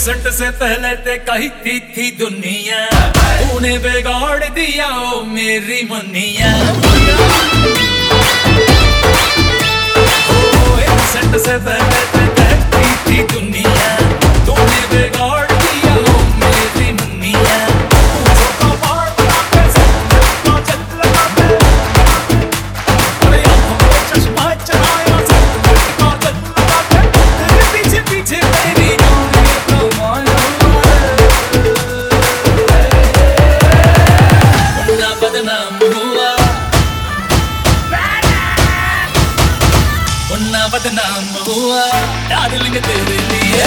Accent से पहले ते कही थी दुनिया, तूने बिगाड़ दिया ओ मेरी मुन्निया। एक्सेंट से पहले ते कही थी दुनिया, तूने बिगाड़ दिया ओ मेरी मुन्निया। बदनाम हुआ डार्लिंग तेरे लिए,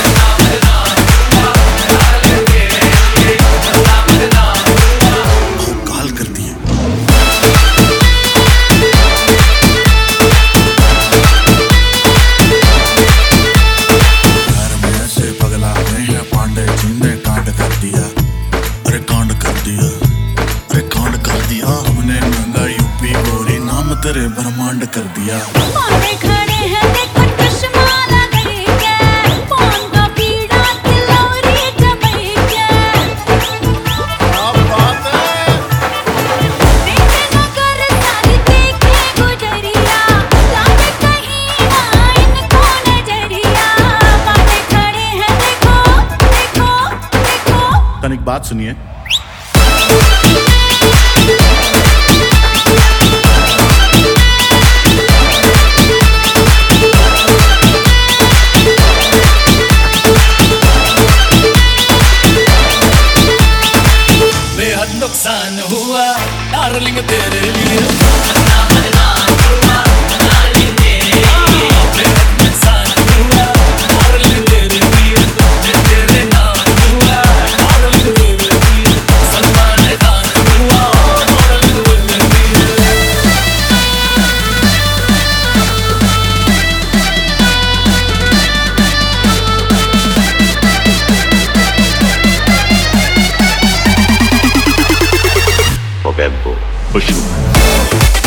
काल करती है। घर में ऐसे पगला गए हैं पांडे जी ने कांड कर दिया, अरे कांड कर दिया, अरे कांड कर दिया। हमने महंगा यूपी गोरी नाम तेरे ब्रह्मांड कर दिया। तनिक बात सुनिए। बेहद नुकसान हुआ डार्लिंग तेरे लिए, Bembo, Bushu.